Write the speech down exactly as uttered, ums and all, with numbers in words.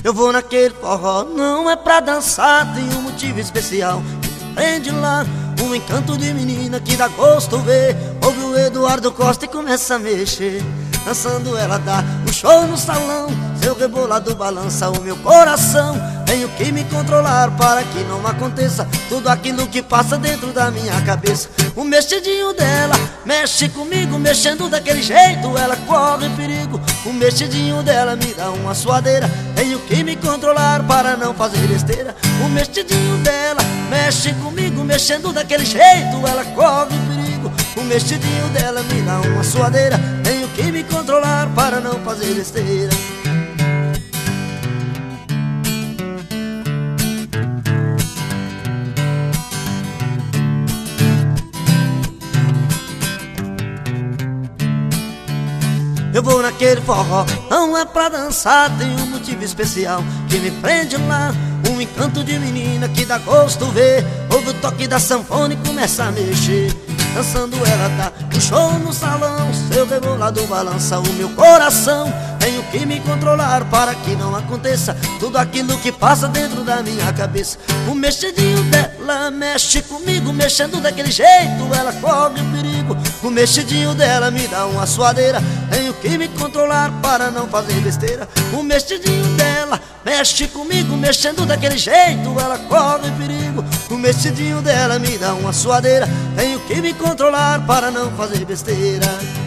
Eu vou naquele forró, não é pra dançar, tem um motivo especial que me prende lá. Um encanto de menina que dá gosto ver. Ouve o Eduardo Costa e começa a mexer. Dançando ela dá um show no salão. Seu rebolado balança o meu coração. Tenho que me controlar para que não aconteça tudo aquilo que passa dentro da minha cabeça. O mexidinho dela mexe comigo, mexendo daquele jeito ela corre perigo. O mexidinho dela me dá uma suadeira. Tenho que me controlar para não fazer besteira. O mexidinho dela mexe comigo, mexendo daquele jeito ela corre perigo. O mexidinho dela me dá uma suadeira. Tenho que me controlar para não fazer besteira. Eu vou naquele forró, não é pra dançar, tem um motivo especial que me prende lá. Um encanto de menina que dá gosto ver. Ouve o toque da sanfona e começa a mexer. Dançando ela dá um show no salão. Seu rebolado balança o meu coração. Tenho que me controlar para que não aconteça tudo aquilo que passa dentro da minha cabeça. O mexidinho dela mexe comigo, mexendo daquele jeito ela corre perigo. O mexidinho dela me dá uma suadeira. Tenho que me controlar para não fazer besteira. O mexidinho dela mexe comigo, mexendo daquele jeito ela corre perigo. O mexidinho dela me dá uma suadeira. Tenho que me controlar para não fazer besteira.